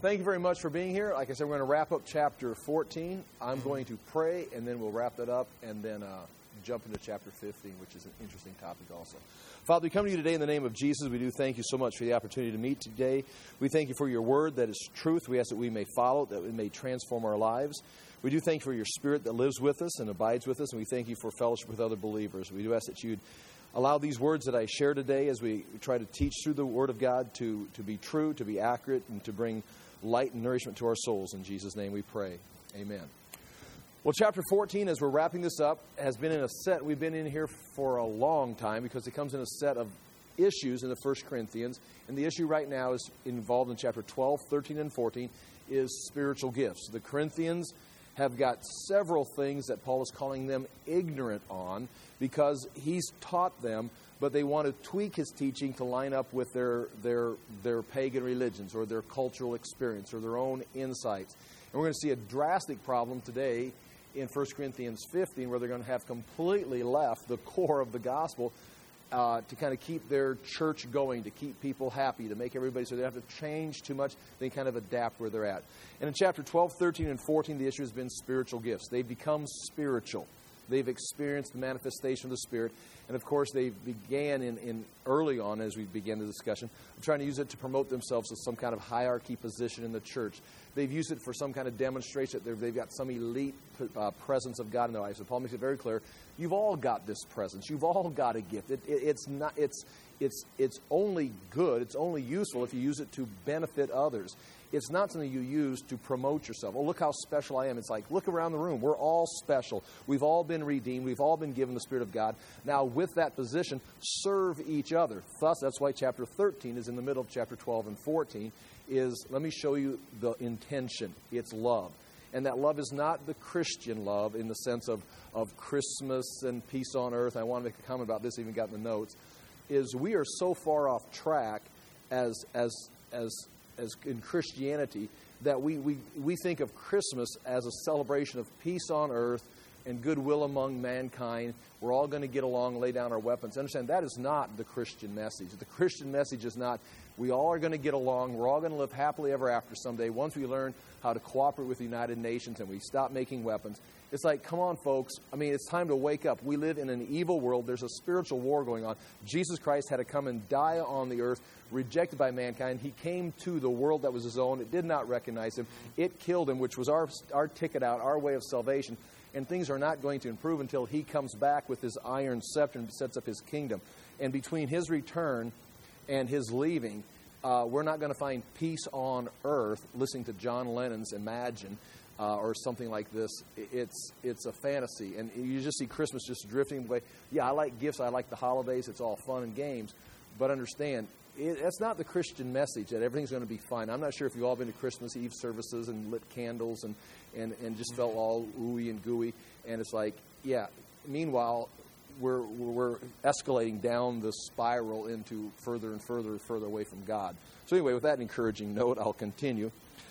thank you very much for being here. Like I said, we're going to wrap up chapter 14. I'm going to pray, and then we'll wrap that up, and then jump into chapter 15, which is an interesting topic also. Father, we come to you today in the name of Jesus. We do thank you so much for the opportunity to meet today. We thank you for your word that is truth. We ask that we may follow it, that it may transform our lives. We do thank you for your Spirit that lives with us and abides with us, and we thank you for fellowship with other believers. We do ask that you'd allow these words that I share today as we try to teach through the Word of God to be true, to be accurate, and to bring light and nourishment to our souls. In Jesus' name we pray. Amen. Well, chapter 14, as we're wrapping this up, has been in a set. We've been in here for a long time because it comes in a set of issues in the 1 Corinthians. And the issue right now is involved in chapter 12, 13, and 14 is spiritual gifts. The Corinthians have got several things that Paul is calling them ignorant on because he's taught them, but they want to tweak his teaching to line up with their pagan religions or their cultural experience or their own insights. And we're going to see a drastic problem today in 1 Corinthians 15 where they're going to have completely left the core of the gospel to kind of keep their church going, to keep people happy, to make everybody so they don't have to change too much. They kind of adapt where they're at. And in chapter 12, 13, and 14, the issue has been spiritual gifts. They've become spiritual. They've experienced the manifestation of the Spirit. And, of course, they began in early on, as we began the discussion, trying to use it to promote themselves as some kind of hierarchy position in the church. They've used it for some kind of demonstration that they've got some elite presence of God in their lives. So Paul makes it very clear, you've all got this presence. You've all got a gift. It's only good. It's only useful if you use it to benefit others. It's not something you use to promote yourself. Oh, look how special I am. It's like, look around the room. We're all special. We've all been redeemed. We've all been given the Spirit of God. Now, with that position, serve each other. Thus, that's why chapter 13 is in the middle of chapter 12 and 14, is let me show you the intention. It's love. And that love is not the Christian love in the sense of Christmas and peace on earth. I want to make a comment about this, even got in the notes, is we are so far off track as in Christianity that we think of Christmas as a celebration of peace on earth and goodwill among mankind. We're all going to get along and lay down our weapons. Understand, that is not the Christian message. The Christian message is not, we all are going to get along. We're all going to live happily ever after someday once we learn how to cooperate with the United Nations and we stop making weapons. It's like, come on, folks. I mean, it's time to wake up. We live in an evil world. There's a spiritual war going on. Jesus Christ had to come and die on the earth, rejected by mankind. He came to the world that was his own. It did not recognize him. It killed him, which was our ticket out, our way of salvation. And things are not going to improve until he comes back with his iron scepter and sets up his kingdom. And between his return and his leaving, we're not going to find peace on earth listening to John Lennon's Imagine or something like this. It's a fantasy. And you just see Christmas just drifting away. Yeah, I like gifts. I like the holidays. It's all fun and games. But understand, that's not the Christian message that everything's going to be fine. I'm not sure if you've all been to Christmas Eve services and lit candles and just felt all ooey and gooey. And it's like, yeah, meanwhile, we're escalating down the spiral into further and further and further away from God. So anyway, with that encouraging note, I'll continue.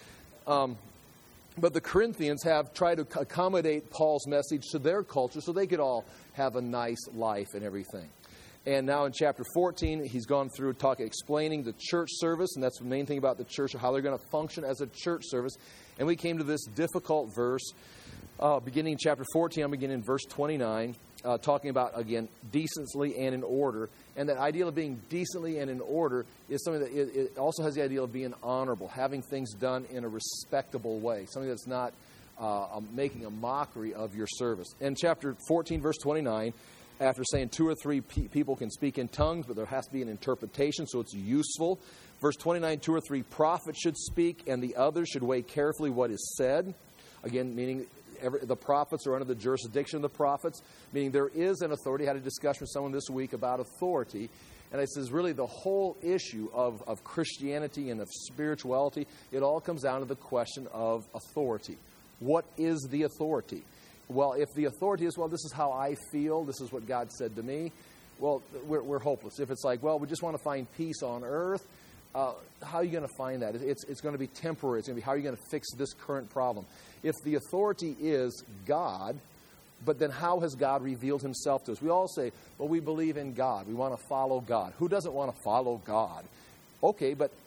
But the Corinthians have tried to accommodate Paul's message to their culture so they could all have a nice life and everything. And now in chapter 14, he's gone through explaining the church service, and that's the main thing about the church, how they're going to function as a church service. And we came to this difficult verse, beginning in chapter 14, I'm beginning in verse 29, talking about, again, decently and in order. And that idea of being decently and in order is something that it also has the idea of being honorable, having things done in a respectable way, something that's not making a mockery of your service. In chapter 14, verse 29, after saying 2 or 3 people can speak in tongues, but there has to be an interpretation, so it's useful. Verse 29, 2 or 3 prophets should speak, and the others should weigh carefully what is said. Again, meaning the prophets are under the jurisdiction of the prophets, meaning there is an authority. I had a discussion with someone this week about authority, and it says really the whole issue of Christianity and of spirituality, it all comes down to the question of authority. What is the authority? Well, if the authority is, well, this is how I feel, this is what God said to me, well, we're hopeless. If it's like, well, we just want to find peace on earth, how are you going to find that? It's going to be temporary. It's going to be, how are you going to fix this current problem? If the authority is God, but then how has God revealed himself to us? We all say, well, we believe in God. We want to follow God. Who doesn't want to follow God? Okay, but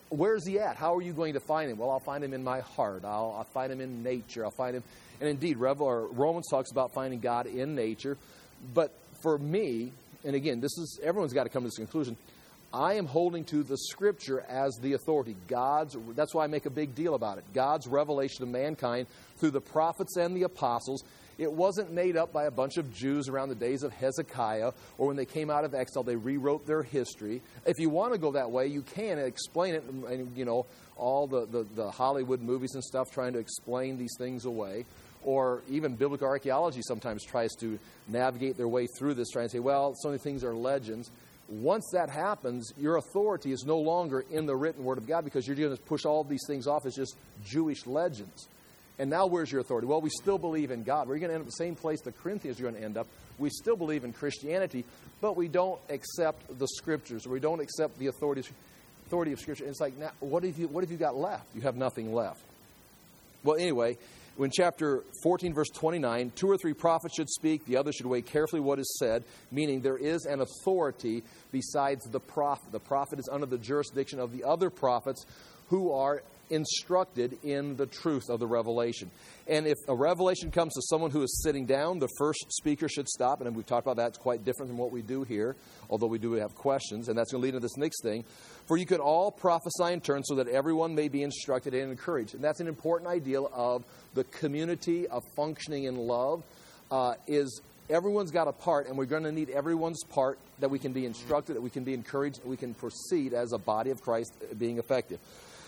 where's he at? How are you going to find him? Well, I'll find him in my heart. I'll find him in nature. I'll find him. And indeed, Romans talks about finding God in nature. But for me, and again, everyone's got to come to this conclusion, I am holding to the Scripture as the authority. That's why I make a big deal about it. God's revelation of mankind through the prophets and the apostles. It wasn't made up by a bunch of Jews around the days of Hezekiah, or when they came out of exile, they rewrote their history. If you want to go that way, you can explain it, and all the Hollywood movies and stuff trying to explain these things away. Or even biblical archaeology sometimes tries to navigate their way through this, trying to say, well, some of the things are legends. Once that happens, your authority is no longer in the written Word of God, because you're going to push all these things off as just Jewish legends. And now where's your authority? Well, we still believe in God. We're going to end up the same place the Corinthians are going to end up. We still believe in Christianity, but we don't accept the Scriptures, or we don't accept the authority of Scripture. And it's like, now, what have you got left? You have nothing left. Well, anyway, in chapter 14, verse 29, 2 or 3 prophets should speak, the others should weigh carefully what is said, meaning there is an authority besides the prophet. The prophet is under the jurisdiction of the other prophets who are instructed in the truth of the revelation. And if a revelation comes to someone who is sitting down, the first speaker should stop. And we've talked about that. It's quite different than what we do here, although we do have questions. And that's going to lead into this next thing. For you can all prophesy in turn, so that everyone may be instructed and encouraged. And that's an important ideal of the community of functioning in love, is everyone's got a part, and we're going to need everyone's part, that we can be instructed, that we can be encouraged, that we can proceed as a body of Christ being effective.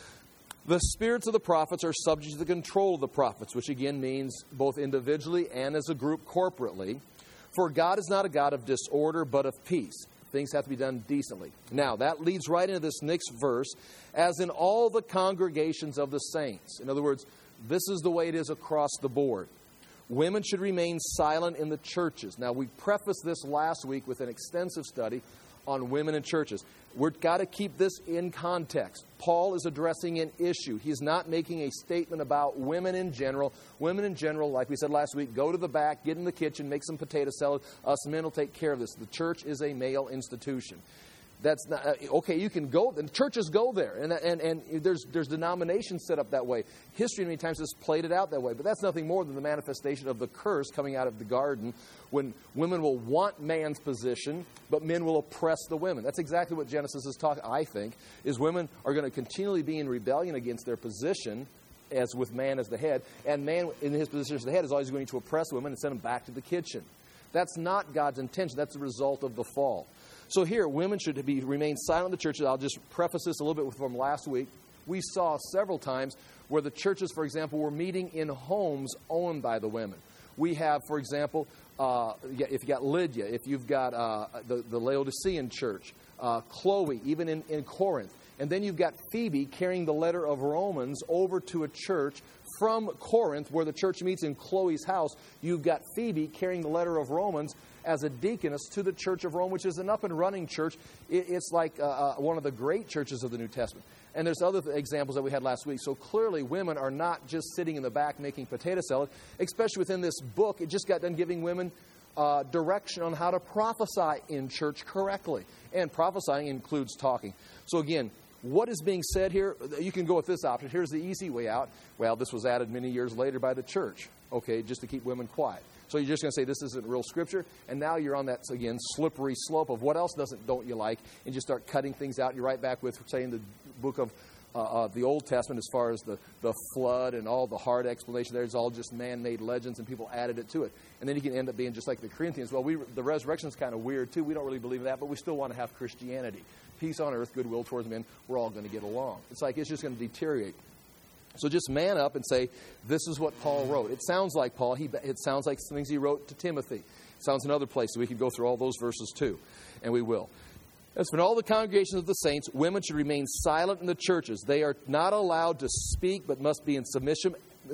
The spirits of the prophets are subject to the control of the prophets, which again means both individually and as a group corporately. For God is not a God of disorder, but of peace. Things have to be done decently. Now, that leads right into this next verse. As in all the congregations of the saints. In other words, this is the way it is across the board. Women should remain silent in the churches. Now, we prefaced this last week with an extensive study on women in churches. We've got to keep this in context. Paul is addressing an issue. He's not making a statement about women in general. Women in general, like we said last week, go to the back, get in the kitchen, make some potato salad. Us men will take care of this. The church is a male institution. That's not okay. You can go, and churches go there, and there's denominations set up that way. History many times has played it out that way, but that's nothing more than the manifestation of the curse coming out of the garden, when women will want man's position, but men will oppress the women. That's exactly what Genesis is talking. I think is women are going to continually be in rebellion against their position, as with man as the head, and man in his position as the head is always going to oppress women and send them back to the kitchen. That's not God's intention. That's the result of the fall. So here, women should remain silent in the churches. I'll just preface this a little bit from last week. We saw several times where the churches, for example, were meeting in homes owned by the women. We have, for example, if you got Lydia, if you've got the Laodicean church, Chloe, even in Corinth. And then you've got Phoebe carrying the letter of Romans over to a church from Corinth, where the church meets in Chloe's house. You've got Phoebe carrying the letter of Romans as a deaconess to the Church of Rome, which is an up-and-running church. It's like one of the great churches of the New Testament. And there's other examples that we had last week. So clearly, women are not just sitting in the back making potato salad, especially within this book. It just got done giving women direction on how to prophesy in church correctly. And prophesying includes talking. So again, what is being said here? You can go with this option. Here's the easy way out. Well, this was added many years later by the church, okay, just to keep women quiet. So you're just going to say this isn't real Scripture, and now you're on that, again, slippery slope of what else don't you like, and you start cutting things out. You're right back with, say, in the book of the Old Testament, as far as the flood and all the hard explanation there, it's all just man-made legends, and people added it to it. And then you can end up being just like the Corinthians. Well, the resurrection is kind of weird, too. We don't really believe in that, but we still want to have Christianity. Peace on earth, goodwill towards men. We're all going to get along. It's like it's just going to deteriorate. So just man up and say, this is what Paul wrote. It sounds like Paul. It sounds like things he wrote to Timothy. It sounds in other places. We could go through all those verses too, and we will. As for all the congregations of the saints, women should remain silent in the churches. They are not allowed to speak, but must be in submission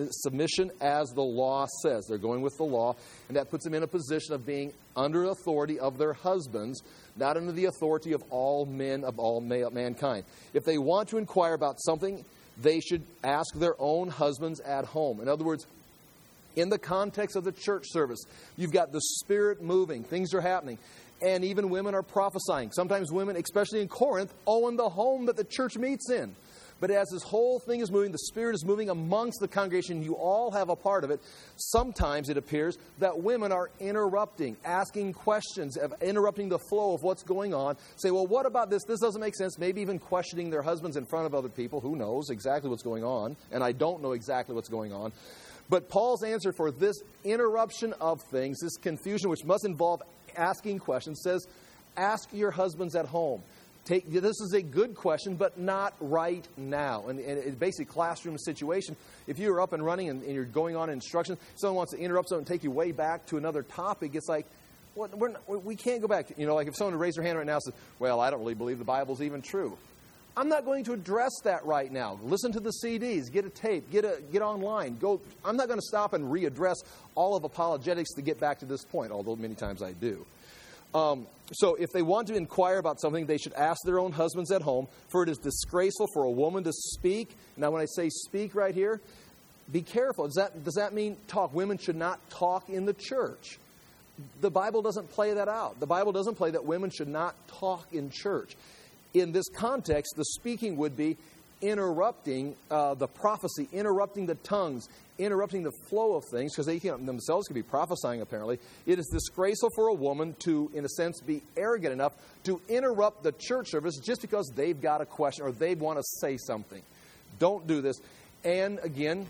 as the law says. They're going with the law, and that puts them in a position of being under authority of their husbands, not under the authority of all men, of all mankind. If they want to inquire about something, they should ask their own husbands at home. In other words, in the context of the church service, you've got the Spirit moving. Things are happening. And even women are prophesying. Sometimes women, especially in Corinth, own the home that the church meets in. But as this whole thing is moving, the Spirit is moving amongst the congregation, you all have a part of it. Sometimes it appears that women are interrupting, asking questions, interrupting the flow of what's going on. Say, well, what about this? This doesn't make sense. Maybe even questioning their husbands in front of other people. Who knows exactly what's going on? And I don't know exactly what's going on. But Paul's answer for this interruption of things, this confusion, which must involve asking questions, says, ask your husbands at home. This is a good question, but not right now. And it's basically a classroom situation. If you're up and running and you're going on instruction, someone wants to interrupt something and take you way back to another topic, it's like, well, we can't go back. Like if someone raised their hand right now and says, well, I don't really believe the Bible's even true. I'm not going to address that right now. Listen to the CDs, get a tape, get online. I'm not going to stop and readdress all of apologetics to get back to this point, although many times I do. So if they want to inquire about something, they should ask their own husbands at home, for it is disgraceful for a woman to speak. Now, when I say speak right here, be careful. Does that mean talk? Women should not talk in the church. The Bible doesn't play that out. The Bible doesn't play that women should not talk in church. In this context, the speaking would be interrupting the prophecy, interrupting the tongues, interrupting the flow of things, because they themselves could be prophesying, apparently. It is disgraceful for a woman to, in a sense, be arrogant enough to interrupt the church service just because they've got a question or they want to say something. Don't do this. And again,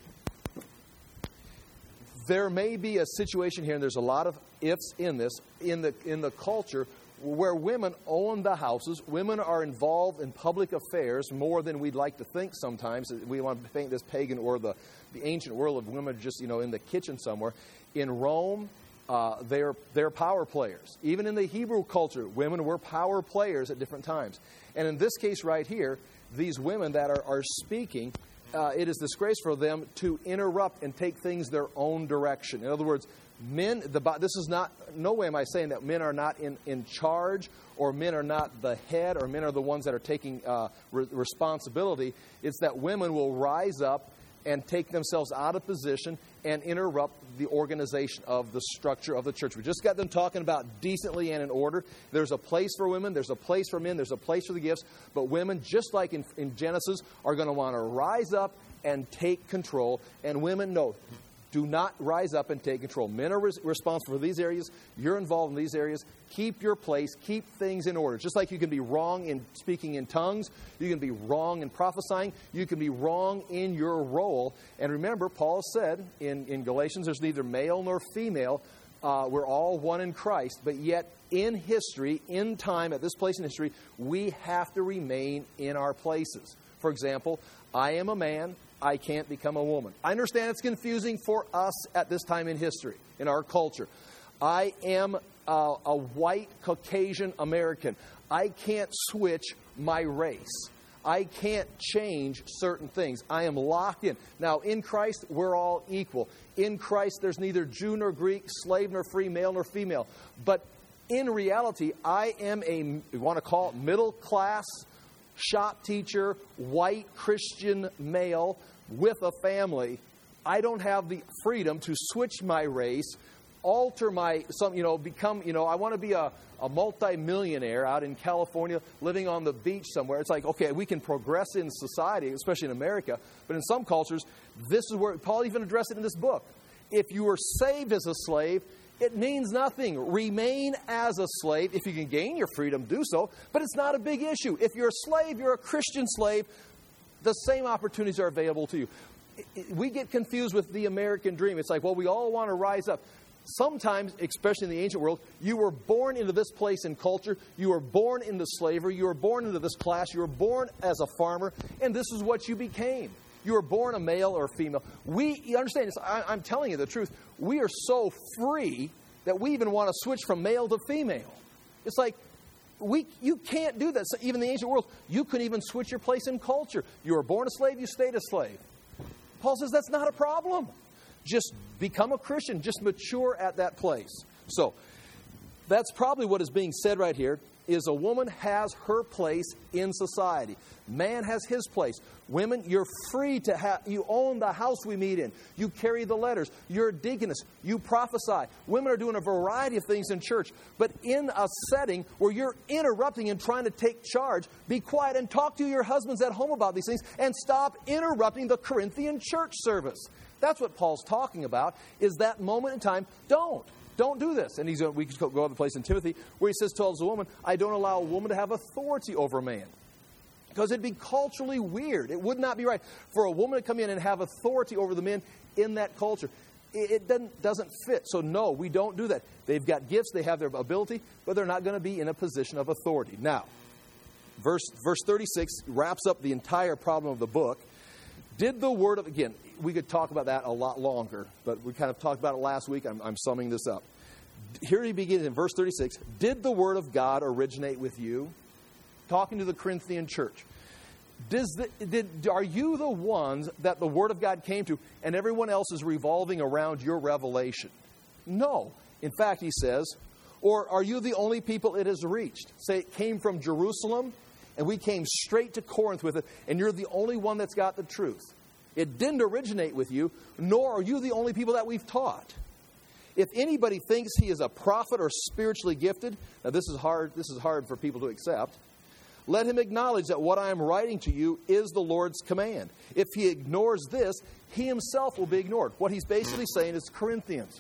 there may be a situation here, and there's a lot of ifs in this, in the culture, where women own the houses. Women are involved in public affairs more than we'd like to think sometimes. We want to paint this pagan or the ancient world of women just, in the kitchen somewhere. In Rome, they're power players. Even in the Hebrew culture, women were power players at different times. And in this case right here, these women that are speaking, it is disgraceful for them to interrupt and take things their own direction. In other words, men, this is not, no way am I saying that men are not in charge, or men are not the head, or men are the ones that are taking responsibility. It's that women will rise up and take themselves out of position and interrupt the organization of the structure of the church. We just got them talking about decently and in order. There's a place for women, there's a place for men, there's a place for the gifts, but women, just like in Genesis, are going to want to rise up and take control, and women, no, do not rise up and take control. Men are responsible for these areas. You're involved in these areas. Keep your place. Keep things in order. Just like you can be wrong in speaking in tongues, you can be wrong in prophesying, you can be wrong in your role. And remember, Paul said in Galatians, there's neither male nor female. We're all one in Christ. But yet, in history, in time, at this place in history, we have to remain in our places. For example, I am a man. I can't become a woman. I understand it's confusing for us at this time in history, in our culture. I am a white Caucasian American. I can't switch my race. I can't change certain things. I am locked in. Now, in Christ, we're all equal. In Christ, there's neither Jew nor Greek, slave nor free, male nor female. But in reality, I am you want to call it middle class, shop teacher, white Christian male with a family. I don't have the freedom to switch my race, alter become, I want to be a multi-millionaire out in California living on the beach somewhere. It's like, okay, we can progress in society, especially in America, but in some cultures, this is where Paul even addressed it in this book. If you were saved as a slave, it means nothing. Remain as a slave. If you can gain your freedom, do so. But it's not a big issue. If you're a slave, you're a Christian slave, the same opportunities are available to you. We get confused with the American dream. It's like, well, we all want to rise up. Sometimes, especially in the ancient world, you were born into this place in culture. You were born into slavery. You were born into this class. You were born as a farmer. And this is what you became. You were born a male or a female. You understand this? I'm telling you the truth. We are so free that we even want to switch from male to female. It's like, you can't do that. So even in the ancient world, you couldn't even switch your place in culture. You were born a slave, you stayed a slave. Paul says that's not a problem. Just become a Christian. Just mature at that place. So, that's probably what is being said right here. is a woman has her place in society. Man has his place. Women, you're free to have, you own the house we meet in. You carry the letters. You're a deaconess. You prophesy. Women are doing a variety of things in church. But in a setting where you're interrupting and trying to take charge, be quiet and talk to your husbands at home about these things and stop interrupting the Corinthian church service. That's what Paul's talking about, is that moment in time. Don't do this. And we could go other place in Timothy where he says, tells a woman, I don't allow a woman to have authority over a man. Because it'd be culturally weird. It would not be right for a woman to come in and have authority over the men in that culture. It doesn't fit. So no, we don't do that. They've got gifts, they have their ability, but they're not going to be in a position of authority. Now, verse 36 wraps up the entire problem of the book. Did the word of, again, we could talk about that a lot longer, but we kind of talked about it last week. I'm summing this up. Here he begins in verse 36. Did the word of God originate with you? Talking to the Corinthian church. Are you the ones that the word of God came to and everyone else is revolving around your revelation? No. In fact, he says, or are you the only people it has reached? Say it came from Jerusalem and we came straight to Corinth with it, and you're the only one that's got the truth. It didn't originate with you, nor are you the only people that we've taught. If anybody thinks he is a prophet or spiritually gifted, now this is hard for people to accept, let him acknowledge that what I am writing to you is the Lord's command. If he ignores this, he himself will be ignored. What he's basically saying is, Corinthians,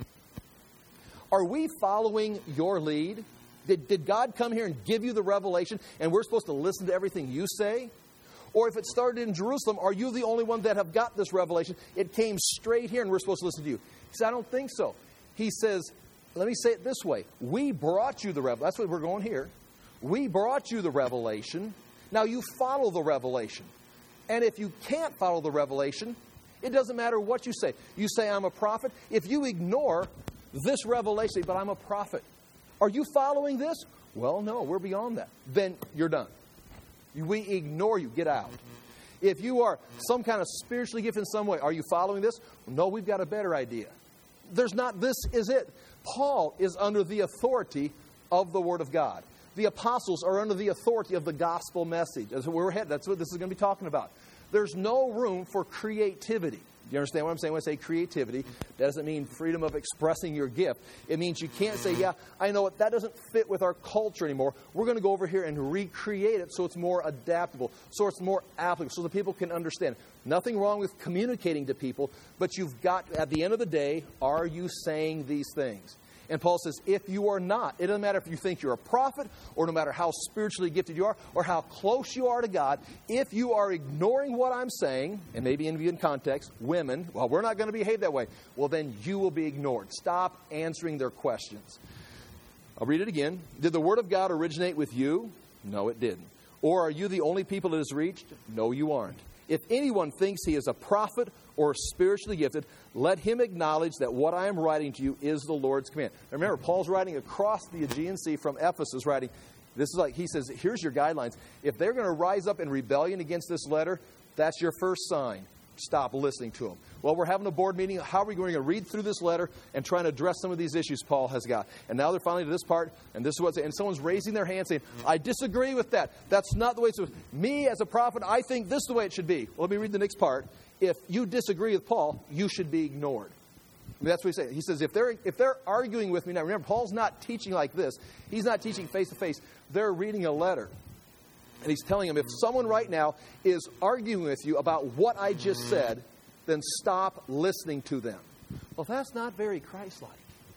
are we following your lead? Did God come here and give you the revelation and we're supposed to listen to everything you say? Or if it started in Jerusalem, are you the only one that have got this revelation? It came straight here and we're supposed to listen to you. He said, I don't think so. He says, let me say it this way. We brought you the revelation. That's what we're going here. We brought you the revelation. Now you follow the revelation. And if you can't follow the revelation, it doesn't matter what you say. You say, I'm a prophet. If you ignore this revelation, but I'm a prophet. Are you following this? Well, no, we're beyond that. Then you're done. We ignore you. Get out. If you are some kind of spiritually gifted in some way, are you following this? No, we've got a better idea. This is it. Paul is under the authority of the Word of God. The apostles are under the authority of the gospel message. That's where we're headed. That's what this is going to be talking about. There's no room for creativity. Do you understand what I'm saying when I say creativity? It doesn't mean freedom of expressing your gift. It means you can't say, yeah, I know what, that doesn't fit with our culture anymore. We're going to go over here and recreate it so it's more adaptable, so it's more applicable, so the people can understand. Nothing wrong with communicating to people, but you've got, at the end of the day, are you saying these things? And Paul says, if you are not, it doesn't matter if you think you're a prophet, or no matter how spiritually gifted you are, or how close you are to God, if you are ignoring what I'm saying, and maybe in context, women, well, we're not going to behave that way, well, then you will be ignored. Stop answering their questions. I'll read it again. Did the word of God originate with you? No, it didn't. Or are you the only people it has reached? No, you aren't. If anyone thinks he is a prophet or spiritually gifted, let him acknowledge that what I am writing to you is the Lord's command. Now remember, Paul's writing across the Aegean Sea from Ephesus, writing, this is like, he says, here's your guidelines. If they're going to rise up in rebellion against this letter, that's your first sign. Stop listening to them. Well, we're having a board meeting. How are we going to read through this letter and trying to address some of these issues Paul has got? And now they're finally to this part, and this is what's, and someone's raising their hand saying, I disagree with that. That's not the way it's supposed to be. Me as a prophet, I think this is the way it should be. Well, let me read the next part. If you disagree with Paul, you should be ignored. I mean, that's what he's saying. He says, if they're arguing with me, now remember, Paul's not teaching like this. He's not teaching face to face. They're reading a letter. And he's telling them, if someone right now is arguing with you about what I just said, then stop listening to them. Well, that's not very Christ-like.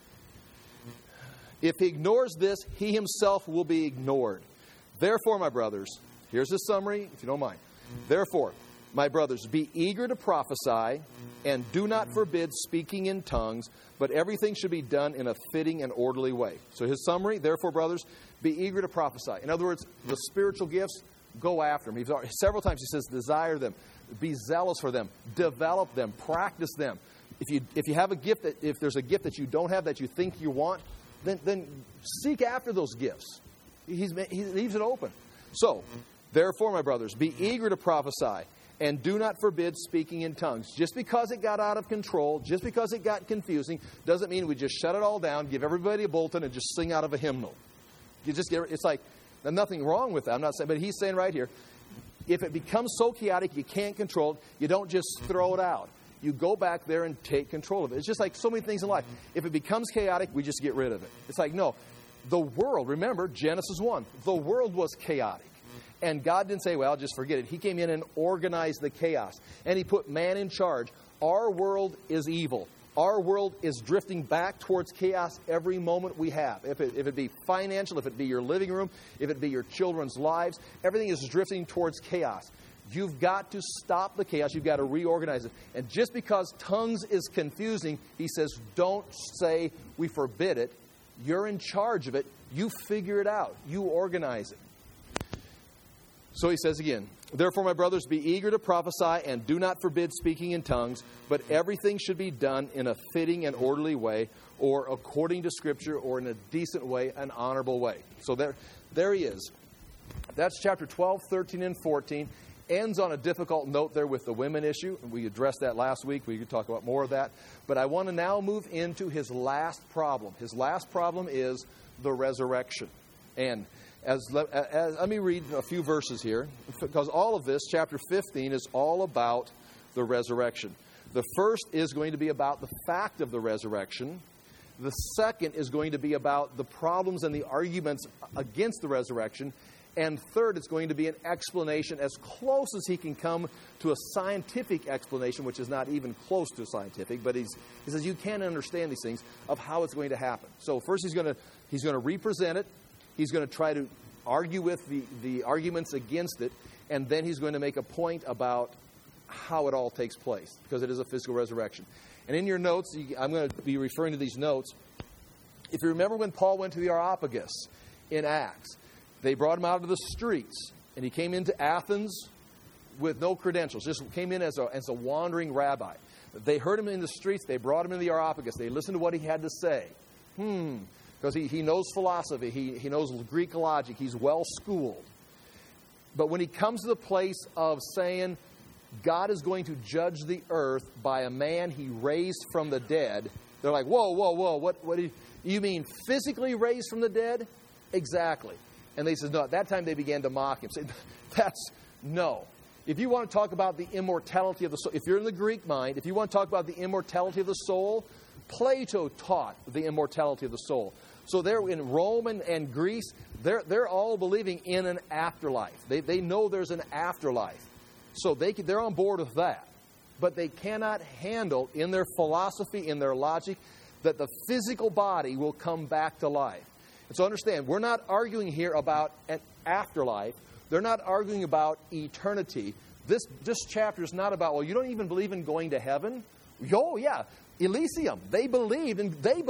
If he ignores this, he himself will be ignored. Therefore, my brothers, here's the summary, if you don't mind. Therefore, my brothers, be eager to prophesy, and do not forbid speaking in tongues, but everything should be done in a fitting and orderly way. So his summary, therefore, brothers, be eager to prophesy. In other words, the spiritual gifts, go after them. Several times he says, desire them, be zealous for them, develop them, practice them. If you have a gift, if there's a gift that you don't have that you think you want, then seek after those gifts. He leaves it open. So, therefore, my brothers, be eager to prophesy, and do not forbid speaking in tongues. Just because it got out of control, just because it got confusing, doesn't mean we just shut it all down, give everybody a bulletin, and just sing out of a hymnal. It's like, Now, nothing wrong with that. I'm not saying, but he's saying right here, if it becomes so chaotic you can't control it, you don't just throw it out. You go back there and take control of it. It's just like so many things in life. If it becomes chaotic, we just get rid of it. It's like, no, the world, remember, Genesis 1, the world was chaotic. And God didn't say, well, just forget it. He came in and organized the chaos. And He put man in charge. Our world is evil. Our world is drifting back towards chaos every moment we have. If it be financial, if it be your living room, if it be your children's lives, everything is drifting towards chaos. You've got to stop the chaos. You've got to reorganize it. And just because tongues is confusing, He says, don't say we forbid it. You're in charge of it. You figure it out. You organize it. So He says again, therefore, my brothers, be eager to prophesy and do not forbid speaking in tongues, but everything should be done in a fitting and orderly way, or according to Scripture, or in a decent way, an honorable way. So there he is. That's chapter 12, 13, and 14. Ends on a difficult note there with the women issue. We addressed that last week. We could talk about more of that. But I want to now move into his last problem. His last problem is the resurrection. And let me read a few verses here, because all of this, chapter 15, is all about the resurrection. The first is going to be about the fact of the resurrection. The second is going to be about the problems and the arguments against the resurrection. And third, it's going to be an explanation as close as he can come to a scientific explanation, which is not even close to scientific, but he says you can't understand these things, of how it's going to happen. So first he's going to represent it. He's going to try to argue with the arguments against it, and then he's going to make a point about how it all takes place, because it is a physical resurrection. And in your notes, I'm going to be referring to these notes. If you remember when Paul went to the Areopagus in Acts, they brought him out of the streets, and he came into Athens with no credentials, just came in as a wandering rabbi. They heard him in the streets. They brought him in the Areopagus. They listened to what he had to say. Because he knows philosophy. He knows Greek logic. He's well-schooled. But when he comes to the place of saying God is going to judge the earth by a man He raised from the dead, they're like, whoa, what do you mean physically raised from the dead? Exactly. And they said, no, at that time they began to mock him. Say, no. If you want to talk about the immortality of the soul, if you're in the Greek mind, if you want to talk about the immortality of the soul, Plato taught the immortality of the soul. So they're in Rome and Greece, they're all believing in an afterlife. They know there's an afterlife. So they're on board with that. But they cannot handle, in their philosophy, in their logic, that the physical body will come back to life. And so understand, we're not arguing here about an afterlife. They're not arguing about eternity. This chapter is not about, well, you don't even believe in going to heaven? Oh, yeah, Elysium. They believed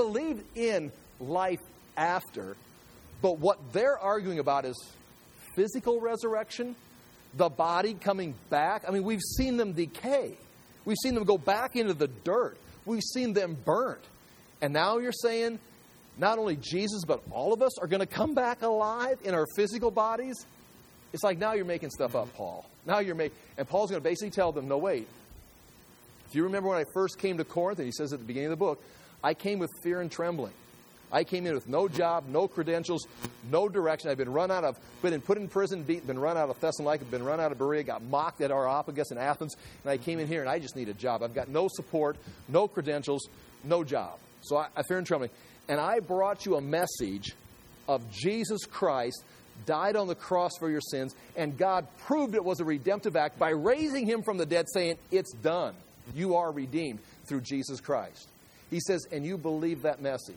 in life after. But what they're arguing about is physical resurrection, the body coming back. I mean, we've seen them decay. We've seen them go back into the dirt. We've seen them burnt. And now you're saying not only Jesus, but all of us are going to come back alive in our physical bodies? It's like, now you're making stuff up, Paul. And Paul's going to basically tell them, no, wait. If you remember when I first came to Corinth, and he says at the beginning of the book, I came with fear and trembling. I came in with no job, no credentials, no direction. I've been put in prison, been run out of Thessalonica, been run out of Berea, got mocked at Areopagus in Athens, and I came in here and I just need a job. I've got no support, no credentials, no job. So I fear and trembling. And I brought you a message of Jesus Christ died on the cross for your sins, and God proved it was a redemptive act by raising Him from the dead, saying, it's done. You are redeemed through Jesus Christ. He says, and you believe that message.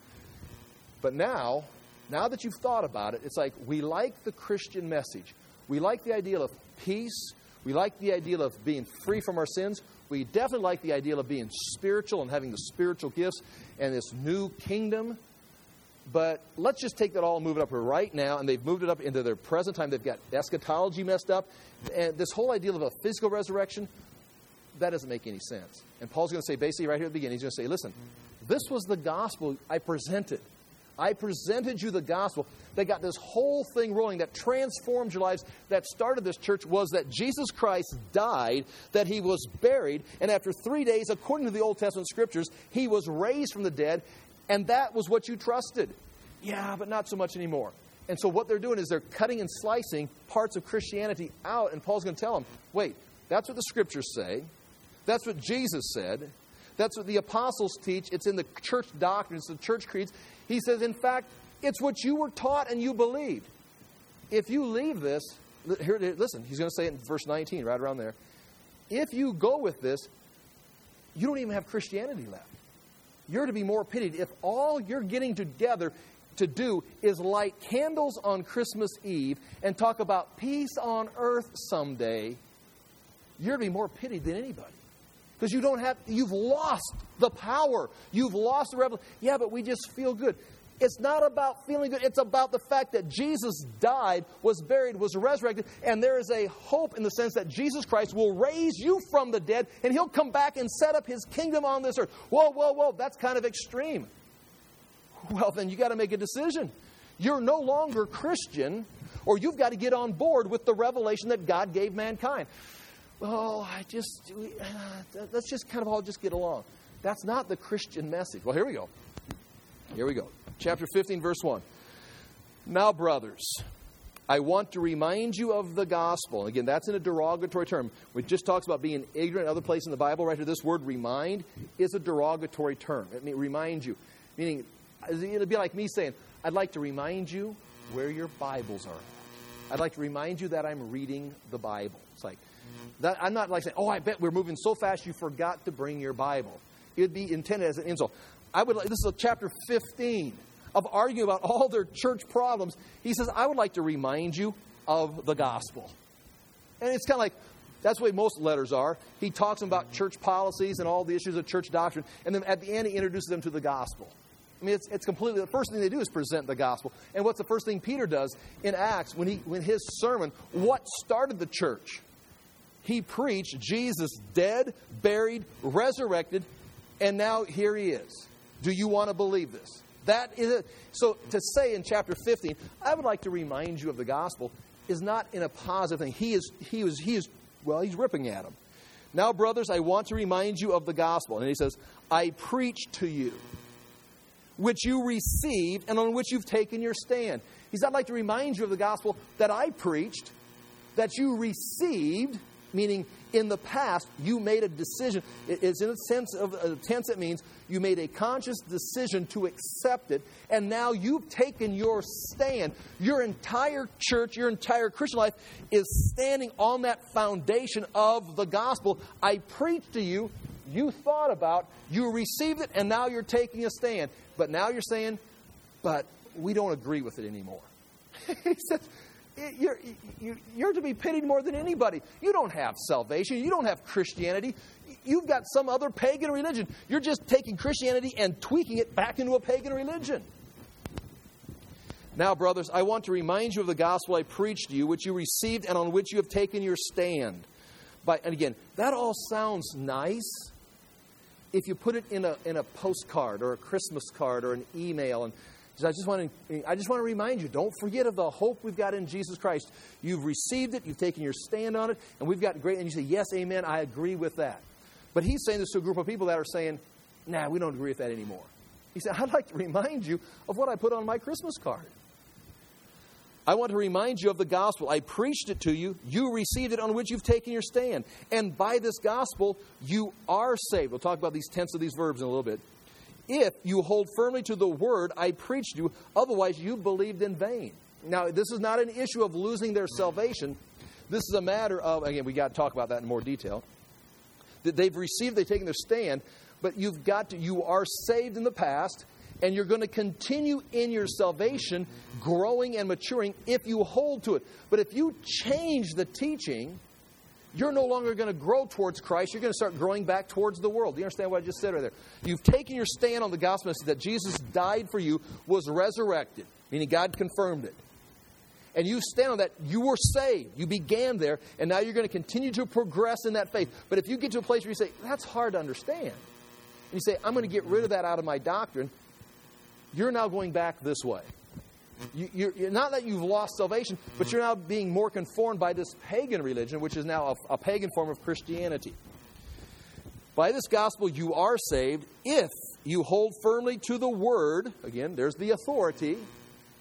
But now that you've thought about it, it's like we like the Christian message. We like the idea of peace. We like the idea of being free from our sins. We definitely like the idea of being spiritual and having the spiritual gifts and this new kingdom. But let's just take that all and move it up here right now. And they've moved it up into their present time. They've got eschatology messed up. And this whole idea of a physical resurrection, that doesn't make any sense. And Paul's going to say, basically right here at the beginning, he's going to say, listen, this was the gospel I presented. I presented you the gospel that got this whole thing rolling, that transformed your lives, that started this church, was that Jesus Christ died, that He was buried, and after 3 days, according to the Old Testament Scriptures, He was raised from the dead, and that was what you trusted. Yeah, but not so much anymore. And so what they're doing is they're cutting and slicing parts of Christianity out, and Paul's going to tell them, wait, that's what the Scriptures say. That's what Jesus said. That's what the apostles teach. It's in the church doctrines, the church creeds. He says, in fact, it's what you were taught and you believed. If you leave this, here, listen, he's going to say it in verse 19, right around there. If you go with this, you don't even have Christianity left. You're to be more pitied. If all you're getting together to do is light candles on Christmas Eve and talk about peace on earth someday, you're to be more pitied than anybody. Because you've lost the power. You've lost the revelation. Yeah, but we just feel good. It's not about feeling good. It's about the fact that Jesus died, was buried, was resurrected, and there is a hope in the sense that Jesus Christ will raise you from the dead, and He'll come back and set up His kingdom on this earth. Whoa, that's kind of extreme. Well, then you got to make a decision. You're no longer Christian, or you've got to get on board with the revelation that God gave mankind. Oh, let's just kind of all just get along. That's not the Christian message. Well, here we go. Chapter 15, verse 1. Now, brothers, I want to remind you of the gospel. Again, that's in a derogatory term. It just talks about being ignorant. Other place in the Bible, right here, this word remind is a derogatory term. It means remind you. Meaning, it'd be like me saying, I'd like to remind you where your Bibles are. I'd like to remind you that I'm reading the Bible. It's like, that, I'm not like saying, I bet we're moving so fast you forgot to bring your Bible. It would be intended as an insult. This is chapter 15 of arguing about all their church problems. He says, I would like to remind you of the gospel. And it's kind of like, that's the way most letters are. He talks about church policies and all the issues of church doctrine. And then at the end, he introduces them to the gospel. I mean, it's completely, the first thing they do is present the gospel. And what's the first thing Peter does in Acts when his sermon, what started the church? He preached Jesus dead, buried, resurrected, and now here He is. Do you want to believe this? That is it. So to say in chapter 15, I would like to remind you of the gospel, is not in a positive thing. He's ripping at them. Now, brothers, I want to remind you of the gospel. And he says, I preach to you, which you received and on which you've taken your stand. He said, I'd like to remind you of the gospel that I preached, that you received, meaning in the past you made a decision. It's in a tense it means you made a conscious decision to accept it, and now you've taken your stand. Your entire church, your entire Christian life is standing on that foundation of the gospel. I preached to you, you thought about, you received it, and now you're taking a stand. But now you're saying, but we don't agree with it anymore. He says, you're to be pitied more than anybody. You don't have salvation. You don't have Christianity. You've got some other pagan religion. You're just taking Christianity and tweaking it back into a pagan religion. Now, brothers, I want to remind you of the gospel I preached to you, which you received and on which you have taken your stand. And again, that all sounds nice if you put it in a postcard or a Christmas card or an email. And I just want to remind you, don't forget of the hope we've got in Jesus Christ. You've received it, you've taken your stand on it, and we've got great. And you say, yes, amen, I agree with that. But he's saying this to a group of people that are saying, nah, we don't agree with that anymore. He said, I'd like to remind you of what I put on my Christmas card. I want to remind you of the gospel. I preached it to you. You received it, on which you've taken your stand. And by this gospel, you are saved. We'll talk about these tense of these verbs in a little bit. If you hold firmly to the word I preached you, otherwise you believed in vain. Now, this is not an issue of losing their salvation. This is a matter of, again, we got to talk about that in more detail. That they've received, they've taken their stand, but you are saved in the past, and you're going to continue in your salvation, growing and maturing if you hold to it. But if you change the teaching, you're no longer going to grow towards Christ. You're going to start growing back towards the world. Do you understand what I just said right there? You've taken your stand on the gospel message that Jesus died for you, was resurrected, meaning God confirmed it. And you stand on that, you were saved. You began there, and now you're going to continue to progress in that faith. But if you get to a place where you say, that's hard to understand, and you say, I'm going to get rid of that out of my doctrine, you're now going back this way. You're not that you've lost salvation, but you're now being more conformed by this pagan religion, which is now a pagan form of Christianity. By this gospel, you are saved if you hold firmly to the word. Again, there's the authority.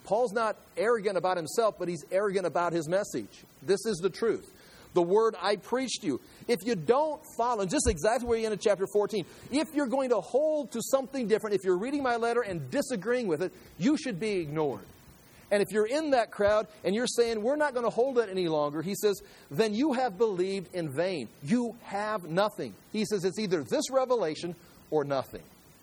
Paul's not arrogant about himself, but he's arrogant about his message. This is the truth. The word I preached to you. If you don't follow, and just exactly where you end in chapter 14, if you're going to hold to something different, if you're reading my letter and disagreeing with it, you should be ignored. And if you're in that crowd and you're saying, we're not going to hold it any longer, he says, then you have believed in vain. You have nothing. He says it's either this revelation or nothing.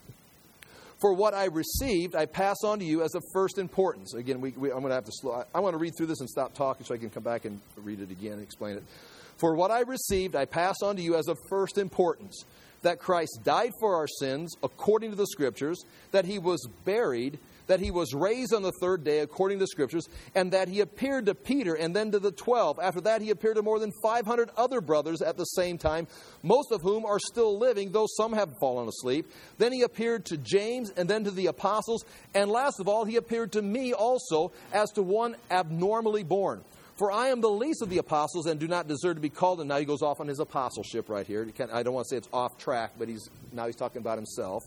For what I received, I pass on to you as of first importance. Again, I'm going to have to slow. I want to read through this and stop talking so I can come back and read it again and explain it. For what I received, I pass on to you as of first importance, that Christ died for our sins according to the Scriptures, that he was buried, that he was raised on the third day according to the Scriptures, and that he appeared to Peter and then to the 12. After that, he appeared to more than 500 other brothers at the same time, most of whom are still living, though some have fallen asleep. Then he appeared to James and then to the apostles. And last of all, he appeared to me also as to one abnormally born. For I am the least of the apostles and do not deserve to be called. And now he goes off on his apostleship right here. I don't want to say it's off track, but he's talking about himself.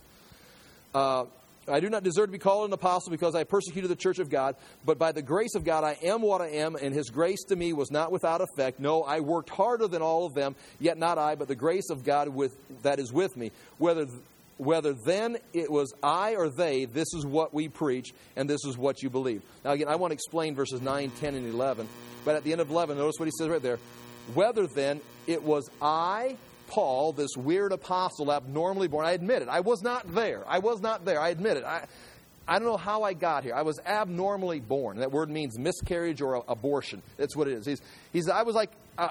I do not deserve to be called an apostle because I persecuted the church of God. But by the grace of God, I am what I am, and his grace to me was not without effect. No, I worked harder than all of them, yet not I, but the grace of God that is with me. Whether then it was I or they, this is what we preach, and this is what you believe. Now again, I want to explain verses 9, 10, and 11. But at the end of 11, notice what he says right there. Whether then it was I, Paul, this weird apostle, abnormally born. I admit it. I was not there. I admit it. I don't know how I got here. I was abnormally born. That word means miscarriage or abortion. That's what it is. I was like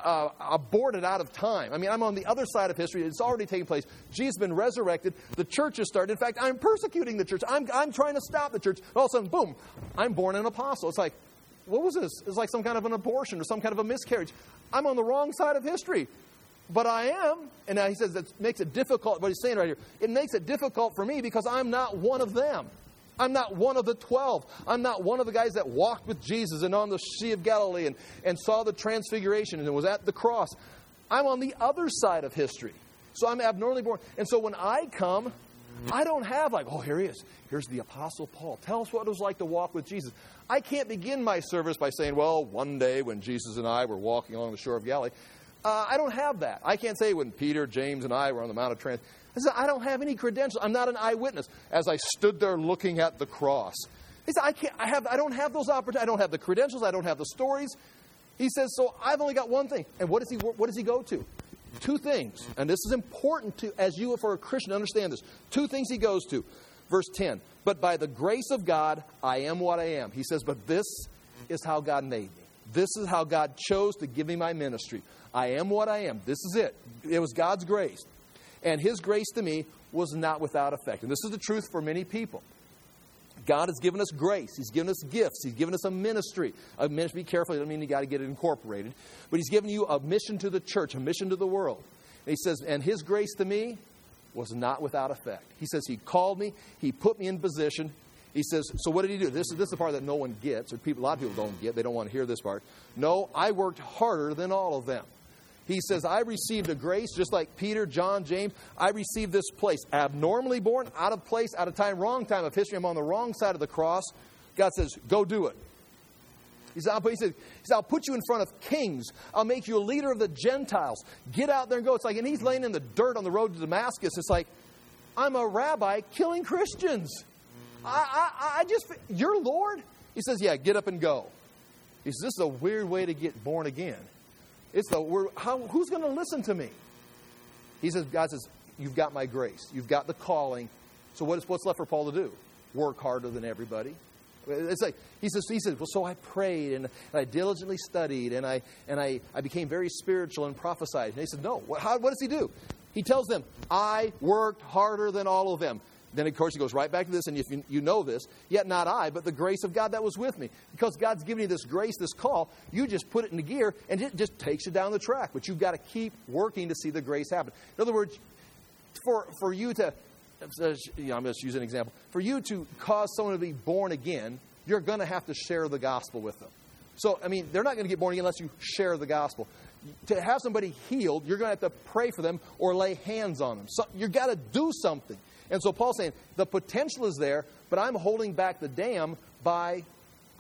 aborted out of time. I mean, I'm on the other side of history. It's already taken place. Jesus has been resurrected. The church has started. In fact, I'm persecuting the church. I'm trying to stop the church. All of a sudden, boom, I'm born an apostle. It's like, what was this? It's like some kind of an abortion or some kind of a miscarriage. I'm on the wrong side of history. But I am, and now he says that makes it difficult, what he's saying right here, it makes it difficult for me because I'm not one of them. I'm not one of the 12. I'm not one of the guys that walked with Jesus and on the Sea of Galilee and saw the transfiguration and was at the cross. I'm on the other side of history. So I'm abnormally born. And so when I come, I don't have like, oh, here he is. Here's the Apostle Paul. Tell us what it was like to walk with Jesus. I can't begin my service by saying, well, one day when Jesus and I were walking along the shore of Galilee. I don't have that. I can't say when Peter, James, and I were on the Mount of Transfiguration. I don't have any credentials. I'm not an eyewitness. As I stood there looking at the cross. He said, I don't have those opportunities. I don't have the credentials. I don't have the stories. He says, so I've only got one thing. And what does he go to? Two things. And this is important for a Christian to understand this. Two things he goes to. Verse 10. But by the grace of God, I am what I am. He says, but this is how God made me. This is how God chose to give me my ministry. I am what I am. This is it. It was God's grace. And his grace to me was not without effect. And this is the truth for many people. God has given us grace. He's given us gifts. He's given us a ministry. Be careful. I don't mean you got to get it incorporated. But he's given you a mission to the church, a mission to the world. And he says, and his grace to me was not without effect. He says he called me. He put me in position. He says, so what did he do? This is the part that no one gets, or a lot of people don't get. They don't want to hear this part. No, I worked harder than all of them. He says, I received a grace just like Peter, John, James. I received this place. Abnormally born, out of place, out of time, wrong time of history. I'm on the wrong side of the cross. God says, go do it. He said, I'll put you in front of kings. I'll make you a leader of the Gentiles. Get out there and go. It's like, and he's laying in the dirt on the road to Damascus. It's like, I'm a rabbi killing Christians. You're Lord? He says, yeah, get up and go. He says, this is a weird way to get born again. Who's going to listen to me? He says, God says, you've got my grace. You've got the calling. So what's left for Paul to do? Work harder than everybody. It's like he says, well, so I prayed and I diligently studied and I became very spiritual and prophesied. And he says, no. What does he do? He tells them, I worked harder than all of them. Then, of course, he goes right back to this, and if you know this, yet not I, but the grace of God that was with me. Because God's given you this grace, this call, you just put it into gear, and it just takes you down the track. But you've got to keep working to see the grace happen. In other words, for you to, I'm just using an example, for you to cause someone to be born again, you're going to have to share the gospel with them. So, I mean, they're not going to get born again unless you share the gospel. To have somebody healed, you're going to have to pray for them or lay hands on them. So you've got to do something. And so Paul's saying, the potential is there, but I'm holding back the dam by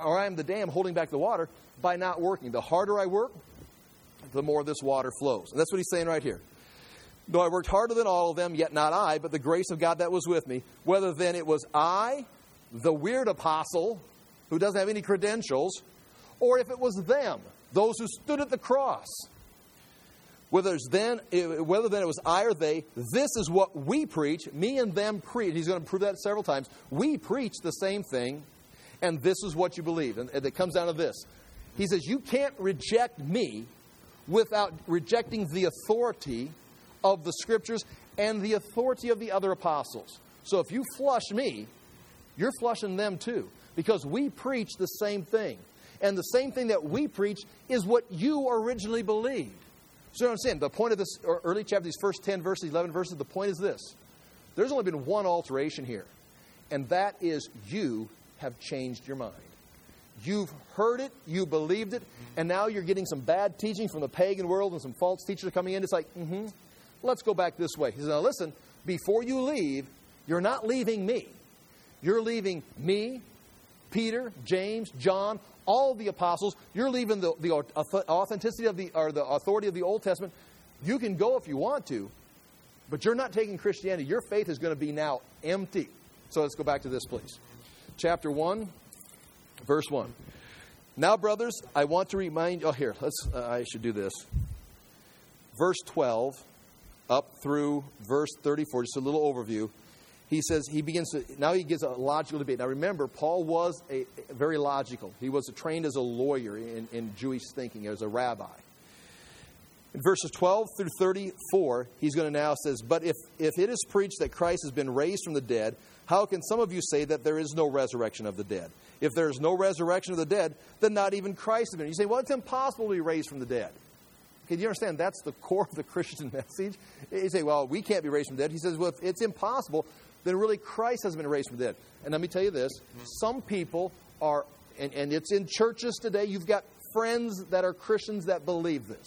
or I am the dam holding back the water by not working. The harder I work, the more this water flows. And that's what he's saying right here. Though I worked harder than all of them, yet not I, but the grace of God that was with me. Whether then it was I, the weird apostle, who doesn't have any credentials, or if it was them, those who stood at the cross. Whether then it was I or they, this is what we preach. Me and them preach. He's going to prove that several times. We preach the same thing, and this is what you believe. And it comes down to this. He says, you can't reject me without rejecting the authority of the Scriptures and the authority of the other apostles. So if you flush me, you're flushing them too, because we preach the same thing. And the same thing that we preach is what you originally believed. So you know what I'm saying? The point of this early chapter, these first 10 verses, 11 verses, the point is this. There's only been one alteration here, and that is you have changed your mind. You've heard it, you believed it, and now you're getting some bad teaching from the pagan world and some false teachers are coming in. It's like, let's go back this way. He says, now listen, before you leave, you're not leaving me. You're leaving me, Peter, James, John, all the apostles. You're leaving the authenticity of the authority of the Old Testament. You can go if you want to, but you're not taking Christianity. Your faith is going to be now empty. So let's go back to this, please. Chapter 1, verse 1. Now, brothers, I want to remind... I should do this. Verse 12 up through verse 34, just a little overview. He says, he gives a logical debate. Now remember, Paul was very logical. He was trained as a lawyer in Jewish thinking, as a rabbi. In verses 12 through 34, he's going to now says, but if it is preached that Christ has been raised from the dead, how can some of you say that there is no resurrection of the dead? If there is no resurrection of the dead, then not even Christ has been. You say, well, it's impossible to be raised from the dead. Okay, do you understand? That's the core of the Christian message. You say, well, we can't be raised from the dead. He says, well, if it's impossible, then really Christ has been raised from the dead. And let me tell you this. Some people are, and it's in churches today, you've got friends that are Christians that believe this.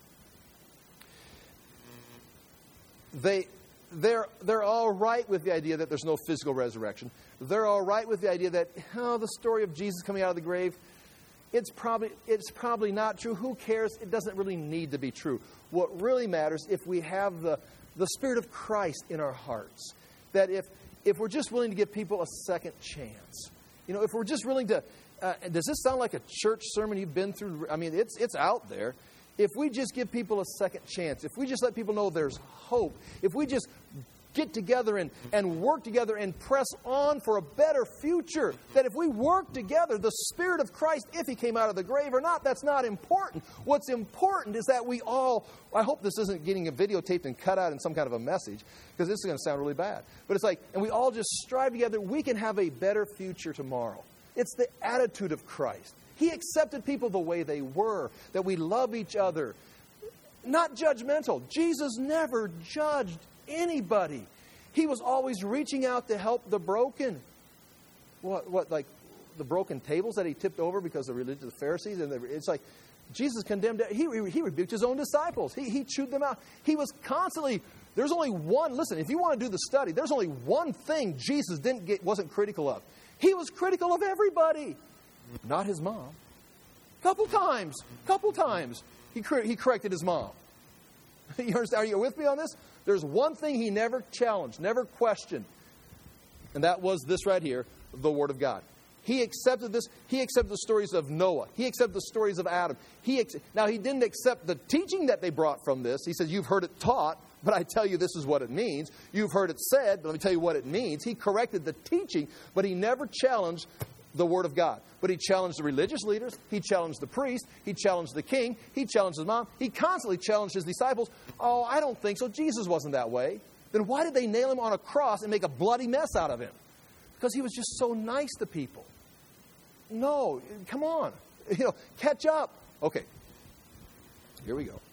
They're all right with the idea that there's no physical resurrection. They're all right with the idea that, the story of Jesus coming out of the grave, it's probably not true. Who cares? It doesn't really need to be true. What really matters if we have the Spirit of Christ in our hearts. That if we're just willing to give people a second chance. If we're just willing to... does this sound like a church sermon you've been through? I mean, it's out there. If we just give people a second chance, if we just let people know there's hope, if we just get together and work together and press on for a better future, that if we work together, the Spirit of Christ, if He came out of the grave or not, that's not important. What's important is that we all, I hope this isn't getting videotaped and cut out in some kind of a message, because this is going to sound really bad. But it's like, and we all just strive together, we can have a better future tomorrow. It's the attitude of Christ. He accepted people the way they were, that we love each other. Not judgmental. Jesus never judged anybody. He was always reaching out to help the broken. What like the broken tables that He tipped over because of the religion of the Pharisees? And it's like Jesus condemned, He rebuked His own disciples. He chewed them out. He was constantly, there's only one, listen, if you want to do the study, there's only one thing Jesus wasn't critical of. He was critical of everybody. Not His mom. Couple times. He corrected His mom. You understand? Are you with me on this? There's one thing He never challenged, never questioned. And that was this right here, the Word of God. He accepted this. He accepted the stories of Noah. He accepted the stories of Adam. Now, He didn't accept the teaching that they brought from this. He says, you've heard it taught, but I tell you this is what it means. You've heard it said, but let me tell you what it means. He corrected the teaching, but He never challenged the Word of God. But He challenged the religious leaders. He challenged the priest. He challenged the king. He challenged His mom. He constantly challenged His disciples. Oh, I don't think so. Jesus wasn't that way. Then why did they nail Him on a cross and make a bloody mess out of Him? Because He was just so nice to people. No, come on. Catch up. Okay. Here we go.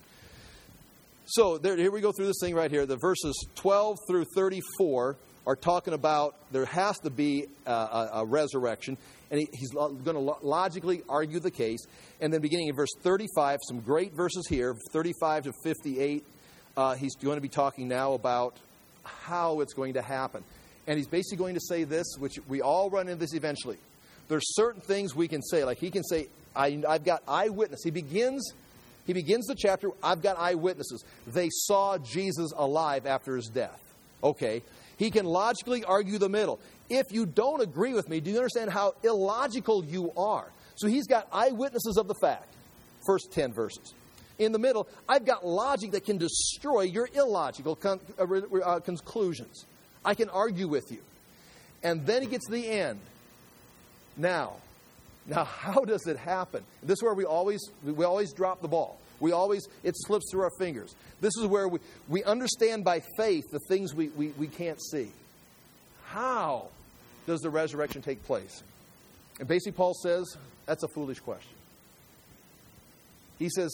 So here we go through this thing right here. The verses 12 through 34 are talking about there has to be a resurrection. And he's going to logically argue the case. And then beginning in verse 35, some great verses here, 35 to 58, he's going to be talking now about how it's going to happen. And he's basically going to say this, which we all run into this eventually. there's certain things we can say. Like he can say, I've got eyewitness. He begins the chapter, I've got eyewitnesses. They saw Jesus alive after his death. Okay. He can logically argue the middle. If you don't agree with me, do you understand how illogical you are? So he's got eyewitnesses of the fact. First 10 verses. In the middle, I've got logic that can destroy your illogical conclusions. I can argue with you. And then he gets to the end. Now, how does it happen? This is where we always drop the ball. It slips through our fingers. This is where we understand by faith the things we can't see. How does the resurrection take place? And basically Paul says, that's a foolish question. He says,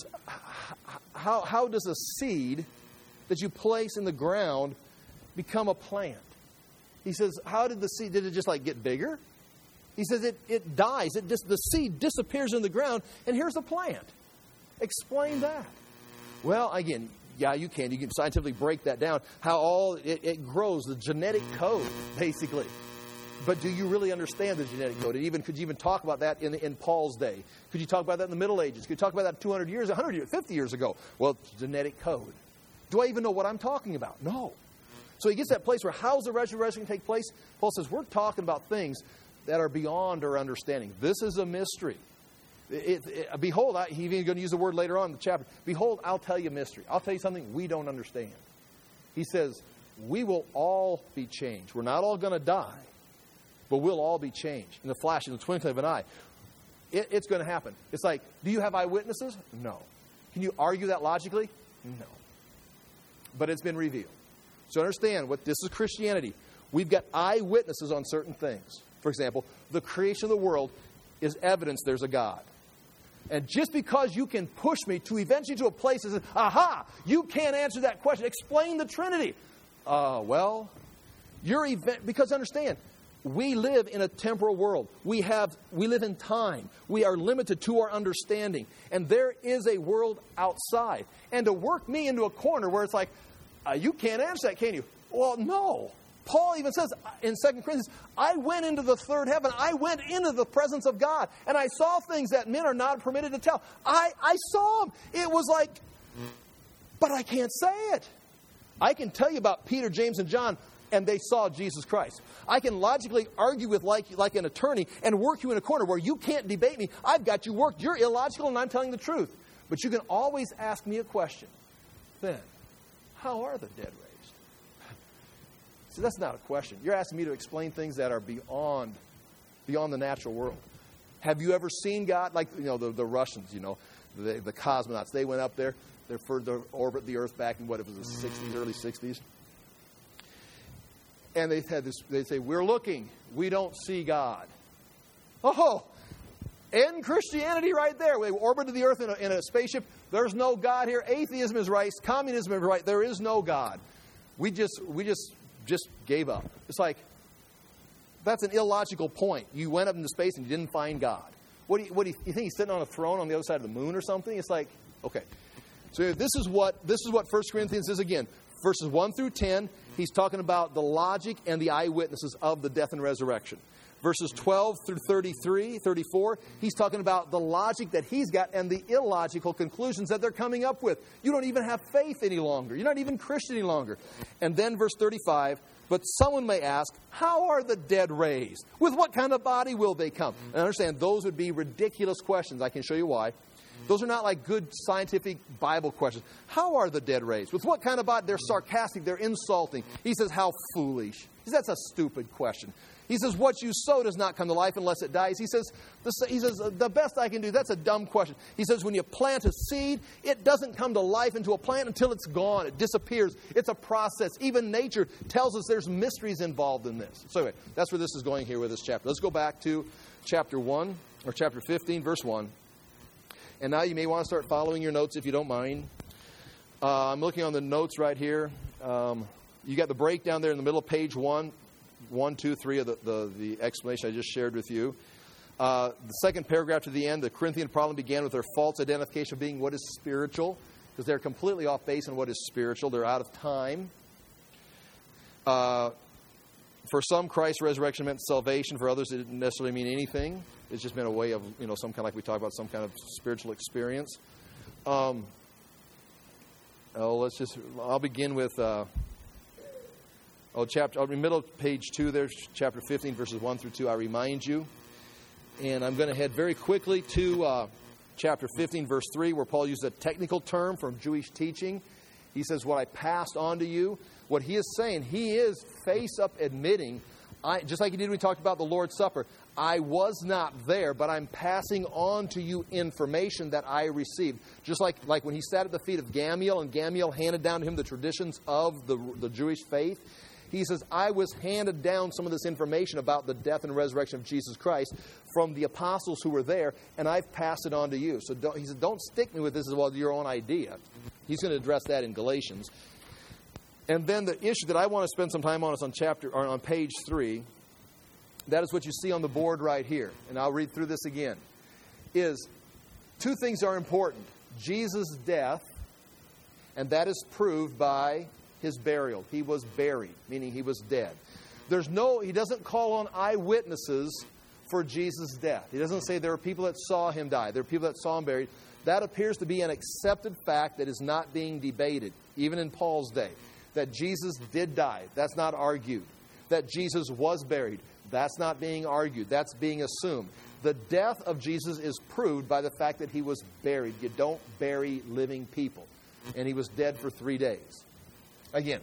how does a seed that you place in the ground become a plant? He says, how did the seed, did it just like get bigger? He says it dies. The seed disappears in the ground, and here's a plant. Explain that. Well, again, yeah, you can. You can scientifically break that down, how it grows, the genetic code, basically. But do you really understand the genetic code? Could you even talk about that in Paul's day? Could you talk about that in the Middle Ages? Could you talk about that 200 years, 100 years, 50 years ago? Well, genetic code. Do I even know what I'm talking about? No. So he gets to that place where how's the resurrection take place? Paul says, we're talking about things that are beyond our understanding. This is a mystery. Behold, he's even going to use the word later on in the chapter. Behold, I'll tell you a mystery. I'll tell you something we don't understand. He says, we will all be changed. We're not all going to die, but we'll all be changed in the flash, in the twinkling of an eye. It's going to happen. It's like, do you have eyewitnesses? No. Can you argue that logically? No. But it's been revealed. So understand, this is Christianity. We've got eyewitnesses on certain things. For example, the creation of the world is evidence there's a God. And just because you can push me to eventually to a place that says, aha, you can't answer that question. Explain the Trinity. Because understand, we live in a temporal world. We live in time. We are limited to our understanding. And there is a world outside. And to work me into a corner where it's like, you can't answer that, can you? Well, no. Paul even says in 2 Corinthians, I went into the third heaven. I went into the presence of God. And I saw things that men are not permitted to tell. I saw them. It was like, but I can't say it. I can tell you about Peter, James, and John, and they saw Jesus Christ. I can logically argue with like an attorney and work you in a corner where you can't debate me. I've got you worked. You're illogical and I'm telling the truth. But you can always ask me a question. Then, how are the dead raised? See, that's not a question. You're asking me to explain things that are beyond the natural world. Have you ever seen God? Like, the Russians, the cosmonauts. They went up there. They're for the orbit the Earth back in what it was, the 60s, early 60s. And they say, we're looking. We don't see God. Oh, in Christianity right there. They orbited the Earth in a spaceship. There's no God here. Atheism is right. Communism is right. There is no God. We just gave up. It's like, that's an illogical point. You went up into space and you didn't find God. What do you think he's sitting on a throne on the other side of the moon or something? It's like, okay. So this is what 1 Corinthians is again. Verses 1 through 10, he's talking about the logic and the eyewitnesses of the death and resurrection. Verses 12 through 34, he's talking about the logic that he's got and the illogical conclusions that they're coming up with. You don't even have faith any longer. You're not even Christian any longer. And then verse 35, but someone may ask, how are the dead raised? With what kind of body will they come? And understand, those would be ridiculous questions. I can show you why. Those are not like good scientific Bible questions. How are the dead raised? With what kind of body? They're sarcastic. They're insulting. He says, how foolish. He says, that's a stupid question. He says, what you sow does not come to life unless it dies. He says, the best I can do, that's a dumb question. He says, when you plant a seed, it doesn't come to life into a plant until it's gone. It disappears. It's a process. Even nature tells us there's mysteries involved in this. So anyway, that's where this is going here with this chapter. Let's go back to chapter 1, or chapter 15, verse 1. And now you may want to start following your notes if you don't mind. I'm looking on the notes right here. You got the breakdown there in the middle of page 1, 2, 3 of the explanation I just shared with you. The second paragraph to the end, the Corinthian problem began with their false identification of being what is spiritual, because they're completely off base on what is spiritual. They're out of time. For some, Christ's resurrection meant salvation. For others, it didn't necessarily mean anything. It's just been a way of, some kind of, like we talked about, some kind of spiritual experience. I'll begin with, middle of page 2 there's chapter 15, verses 1 through 2. I remind you. And I'm going to head very quickly to chapter 15, verse 3, where Paul uses a technical term from Jewish teaching. He says, what I passed on to you. What he is saying, he is face up admitting, just like he did when we talked about the Lord's Supper, I was not there, but I'm passing on to you information that I received. Just like when he sat at the feet of Gamaliel, and Gamaliel handed down to him the traditions of the Jewish faith. He says, I was handed down some of this information about the death and resurrection of Jesus Christ from the apostles who were there, and I've passed it on to you. So he said, don't stick me with this as well, your own idea. He's going to address that in Galatians. And then the issue that I want to spend some time on is on page 3. That is what you see on the board right here. And I'll read through this again. Is two things are important. Jesus' death, and that is proved by his burial. He was buried, meaning he was dead. He doesn't call on eyewitnesses for Jesus' death. He doesn't say there are people that saw him die. There are people that saw him buried. That appears to be an accepted fact that is not being debated, even in Paul's day. That Jesus did die. That's not argued. That Jesus was buried. That's not being argued. That's being assumed. The death of Jesus is proved by the fact that he was buried. You don't bury living people. And he was dead for 3 days. Again,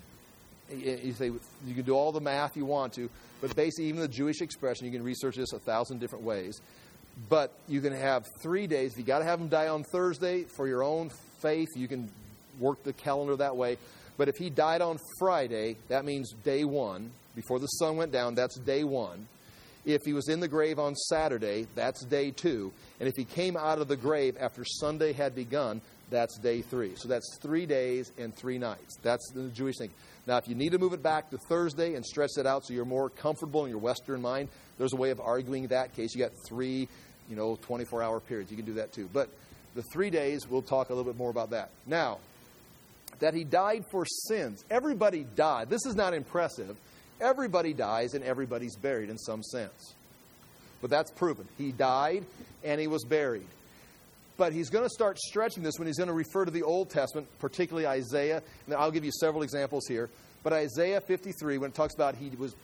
you say you can do all the math you want to, but basically even the Jewish expression, you can research this 1,000 different ways. But you can have 3 days. If you got to have him die on Thursday for your own faith, you can work the calendar that way. But if he died on Friday, that means day 1. Before the sun went down, that's day 1. If he was in the grave on Saturday, that's day 2. And if he came out of the grave after Sunday had begun, that's day 3. So that's 3 days and 3 nights. That's the Jewish thing. Now, if you need to move it back to Thursday and stretch it out so you're more comfortable in your Western mind, there's a way of arguing that case. You got 3, 24-hour periods. You can do that too. But the 3 days, we'll talk a little bit more about that. Now, that he died for sins. Everybody died. This is not impressive. Everybody dies and everybody's buried in some sense. But that's proven. He died and he was buried. But he's going to start stretching this when he's going to refer to the Old Testament, particularly Isaiah. And I'll give you several examples here. But Isaiah 53, when it talks about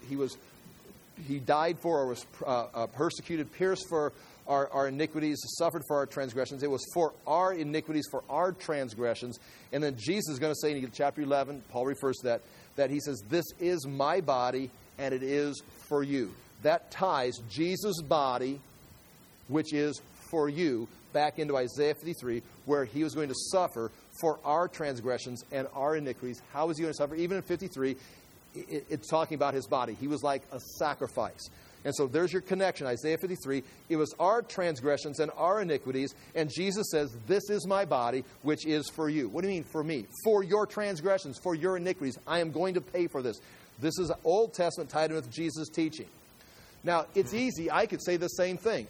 he died for or was persecuted, pierced for our iniquities, suffered for our transgressions. It was for our iniquities, for our transgressions. And then Jesus is going to say in chapter 11, Paul refers to that he says, this is my body and it is for you. That ties Jesus' body, which is for you, back into Isaiah 53, where he was going to suffer for our transgressions and our iniquities. How was he going to suffer? Even in 53, it's talking about his body. He was like a sacrifice. And so there's your connection, Isaiah 53. It was our transgressions and our iniquities, and Jesus says, this is my body, which is for you. What do you mean for me? For your transgressions, for your iniquities. I am going to pay for this. This is Old Testament tied in with Jesus' teaching. Now, it's easy. I could say the same thing.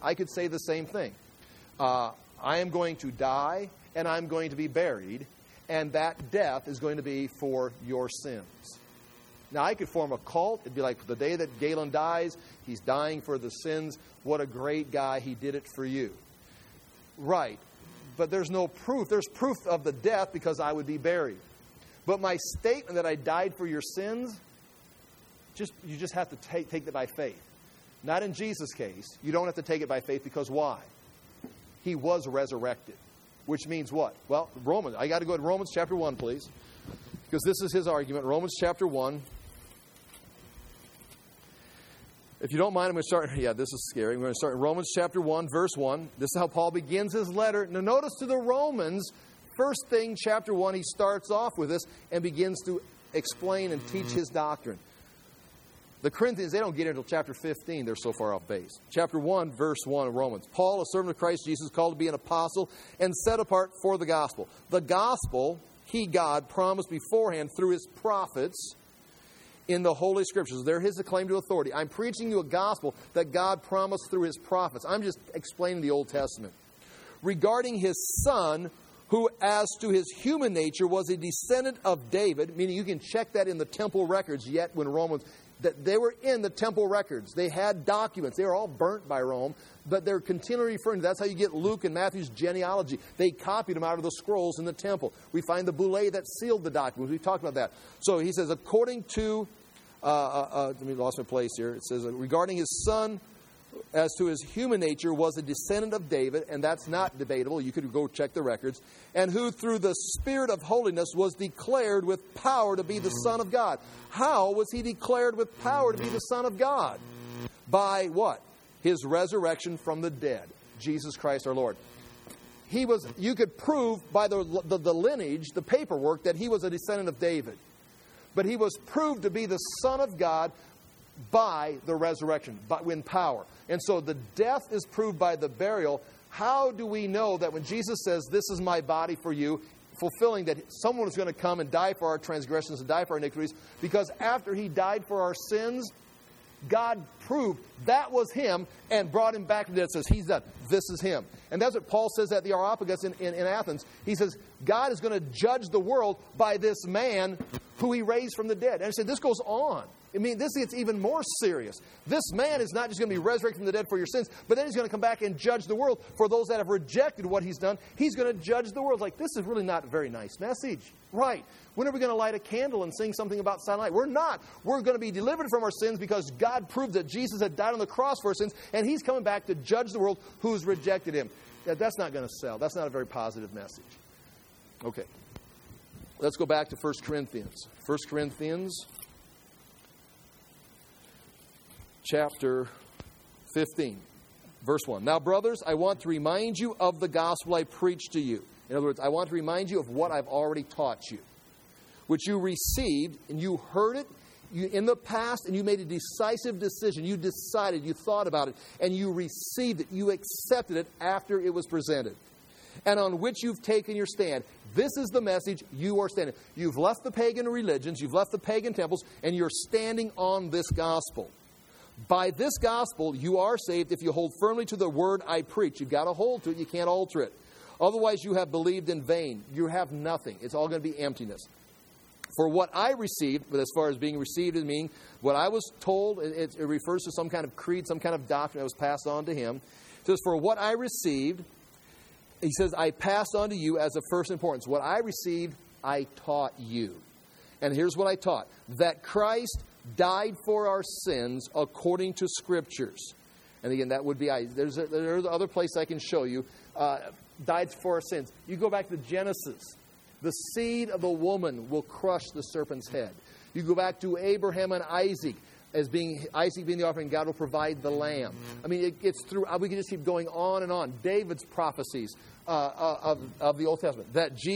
I am going to die, and I'm going to be buried, and that death is going to be for your sins. Now, I could form a cult. It'd be like the day that Galen dies, he's dying for the sins. What a great guy. He did it for you. Right. But there's no proof. There's proof of the death because I would be buried. But my statement that I died for your sins, you just have to take that by faith. Not in Jesus' case. You don't have to take it by faith because why? He was resurrected. Which means what? Well, Romans. I got to go to Romans chapter 1, please. Because this is his argument. Romans chapter 1. If you don't mind, I'm going to start. Yeah, this is scary. I'm going to start in Romans chapter 1, verse 1. This is how Paul begins his letter. Now, notice to the Romans, first thing, chapter 1, he starts off with this and begins to explain and teach his doctrine. The Corinthians, they don't get into chapter 15. They're so far off base. Chapter 1, verse 1 of Romans. Paul, a servant of Christ Jesus, called to be an apostle and set apart for the gospel. The gospel, he, God, promised beforehand through his prophets in the Holy Scriptures. They're his claim to authority. I'm preaching you a gospel that God promised through his prophets. I'm just explaining the Old Testament. Regarding his Son, who as to his human nature was a descendant of David, meaning you can check that in the temple records yet when Romans, that they were in the temple records. They had documents. They were all burnt by Rome, but they're continually referring to, that's how you get Luke and Matthew's genealogy. They copied them out of the scrolls in the temple. We find the bullae that sealed the documents. We talked about that. So he says, according to, let me lost my place here. It says, regarding his son, as to his human nature, was a descendant of David, and that's not debatable. You could go check the records. And who through the Spirit of holiness was declared with power to be the Son of God. How was he declared with power to be the Son of God? By what? His resurrection from the dead. Jesus Christ our Lord. You could prove by the lineage, the paperwork, that he was a descendant of David. But he was proved to be the Son of God by the resurrection, in power. And so the death is proved by the burial. How do we know that when Jesus says, this is my body for you, fulfilling that someone is going to come and die for our transgressions and die for our iniquities? Because after he died for our sins, God proved that was him and brought him back to death. Says he's done. This is him. And that's what Paul says at the Areopagus in Athens. He says, God is going to judge the world by this man who he raised from the dead. And I said, this goes on. I mean, this gets even more serious. This man is not just going to be resurrected from the dead for your sins, but then he's going to come back and judge the world for those that have rejected what he's done. He's going to judge the world. Like, this is really not a very nice message. Right. When are we going to light a candle and sing something about silent night? We're not. We're going to be delivered from our sins because God proved that Jesus had died on the cross for our sins, and he's coming back to judge the world who's rejected him. That's not going to sell. That's not a very positive message. Okay. Let's go back to 1 Corinthians. 1 Corinthians chapter 15, verse 1. Now, brothers, I want to remind you of the gospel I preached to you. In other words, I want to remind you of what I've already taught you, which you received, and you heard it in the past, and you made a decisive decision. You decided, you thought about it, and you received it. You accepted it after it was presented, and on which you've taken your stand. This is the message you are standing. You've left the pagan religions, you've left the pagan temples, and you're standing on this gospel. By this gospel, you are saved if you hold firmly to the word I preach. You've got to hold to it. You can't alter it. Otherwise, you have believed in vain. You have nothing. It's all going to be emptiness. For what I received, but as far as being received, it means what I was told, it refers to some kind of creed, some kind of doctrine that was passed on to him. It says, for what I received, he says, I passed on to you as of first importance. What I received, I taught you. And here's what I taught. That Christ died for our sins according to Scriptures. And again, that would be, there's other place I can show you. Died for our sins. You go back to Genesis. The seed of the woman will crush the serpent's head. You go back to Abraham and Isaac. Isaac being the offering, God will provide the lamb. I mean, it's through, we can just keep going on and on. David's prophecies of the Old Testament.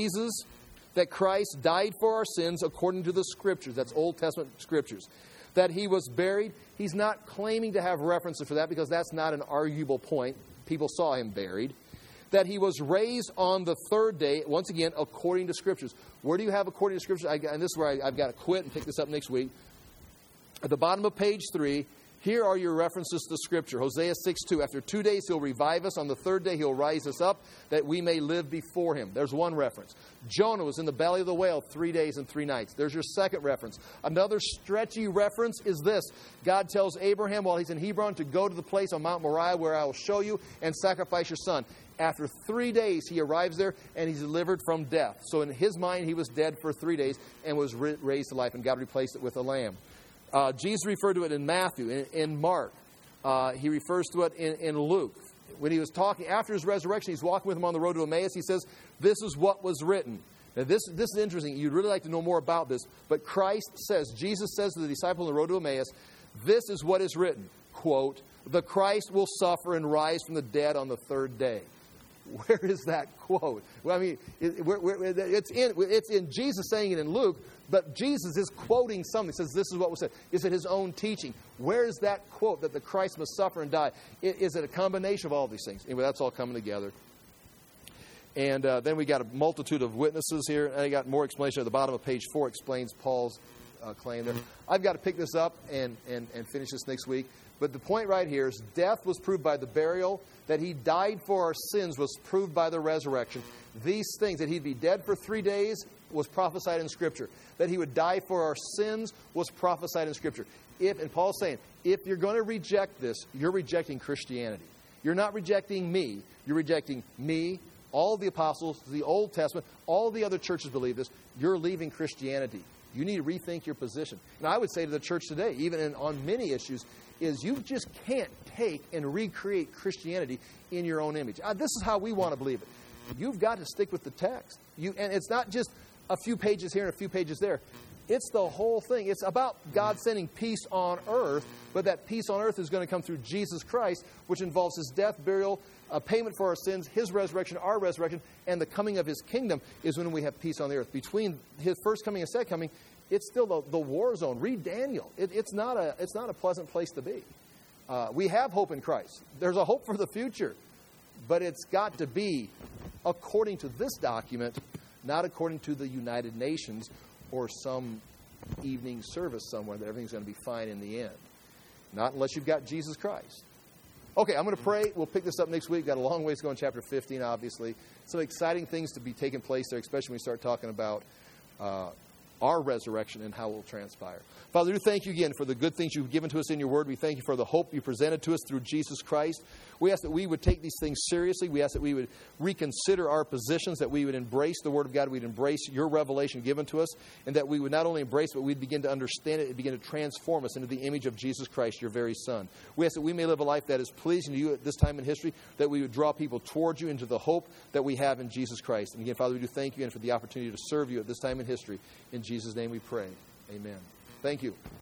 That Christ died for our sins according to the Scriptures. That's Old Testament Scriptures. That he was buried. He's not claiming to have references for that because that's not an arguable point. People saw him buried. That he was raised on the third day, once again, according to Scriptures. Where do you have according to Scriptures? And this is where I've got to quit and pick this up next week. At the bottom of page 3, here are your references to Scripture. Hosea 6:2. After 2 days he'll revive us. On the third day he'll rise us up that we may live before him. There's one reference. Jonah was in the belly of the whale 3 days and 3 nights. There's your second reference. Another stretchy reference is this. God tells Abraham while he's in Hebron to go to the place on Mount Moriah where I will show you and sacrifice your son. After 3 days he arrives there and he's delivered from death. So in his mind he was dead for 3 days and was raised to life, and God replaced it with a lamb. Jesus referred to it in Matthew, in Mark. He refers to it in Luke. When he was talking, after his resurrection, he's walking with him on the road to Emmaus. He says, this is what was written. Now, this is interesting. You'd really like to know more about this. But Jesus says to the disciple on the road to Emmaus, this is what is written, quote, the Christ will suffer and rise from the dead on the third day. Where is that quote? Well, I mean, it's in Jesus saying it in Luke, but Jesus is quoting something. He says, this is what was said. Is it his own teaching? Where is that quote that the Christ must suffer and die? Is it a combination of all these things? Anyway, that's all coming together. And then we got a multitude of witnesses here. And I got more explanation at the bottom of page 4 explains Paul's claim there. I've got to pick this up and finish this next week. But the point right here is death was proved by the burial, that he died for our sins was proved by the resurrection. These things, that he'd be dead for 3 days, was prophesied in Scripture. That he would die for our sins was prophesied in Scripture. And Paul's saying, if you're going to reject this, you're rejecting Christianity. You're not rejecting me. You're rejecting me, all the apostles, the Old Testament, all the other churches believe this. You're leaving Christianity. You need to rethink your position. And I would say to the church today, even on many issues, is you just can't take and recreate Christianity in your own image. This is how we want to believe it. You've got to stick with the text. And it's not just a few pages here and a few pages there. It's the whole thing. It's about God sending peace on earth, but that peace on earth is going to come through Jesus Christ, which involves his death, burial, payment for our sins, his resurrection, our resurrection, and the coming of his kingdom is when we have peace on the earth. Between his first coming and second coming, it's still the war zone. Read Daniel. It's not a pleasant place to be. We have hope in Christ. There's a hope for the future, but it's got to be according to this document, not according to the United Nations or some evening service somewhere that everything's going to be fine in the end. Not unless you've got Jesus Christ. Okay, I'm going to pray. We'll pick this up next week. Got a long ways to go in chapter 15, obviously. Some exciting things to be taking place there, especially when we start talking about our resurrection and how it will transpire. Father, we thank you again for the good things you've given to us in your word. We thank you for the hope you presented to us through Jesus Christ. We ask that we would take these things seriously. We ask that we would reconsider our positions, that we would embrace the word of God, we'd embrace your revelation given to us, and that we would not only embrace it, but we'd begin to understand it and begin to transform us into the image of Jesus Christ, your very Son. We ask that we may live a life that is pleasing to you at this time in history, that we would draw people towards you into the hope that we have in Jesus Christ. And again, Father, we do thank you and for the opportunity to serve you at this time in history. In Jesus' name we pray. Amen. Thank you.